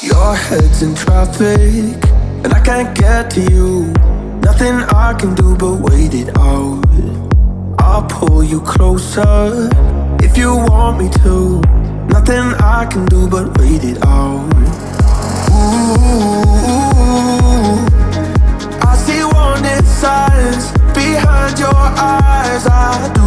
Your head's in traffic, and I can't get to you. Nothing I can do but wait it out. I'll pull you closer if you want me to. Nothing I can do but wait it out. Ooh, I see warning signs behind your eyes. I do.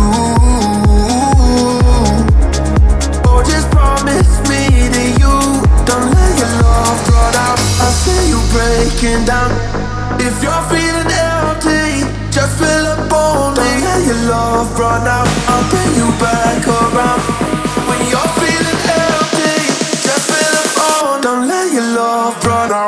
Oh, just promise me that you don't let your love run out. I see you breaking down. If you're feeling empty, just fill up on me. Don't let your love run out. I'll bring you back around. When you're feeling empty, just fill up on. Don't let your love run out.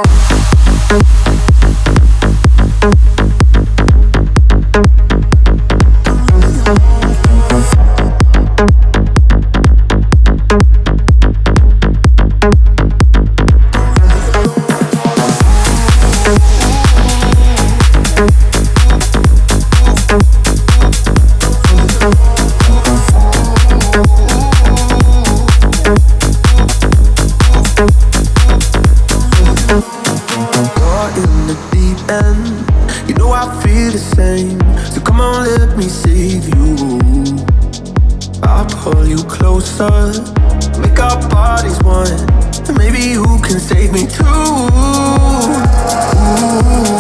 So come on, let me save you. I'll pull you closer, make our bodies one, and maybe you can save me too. Ooh.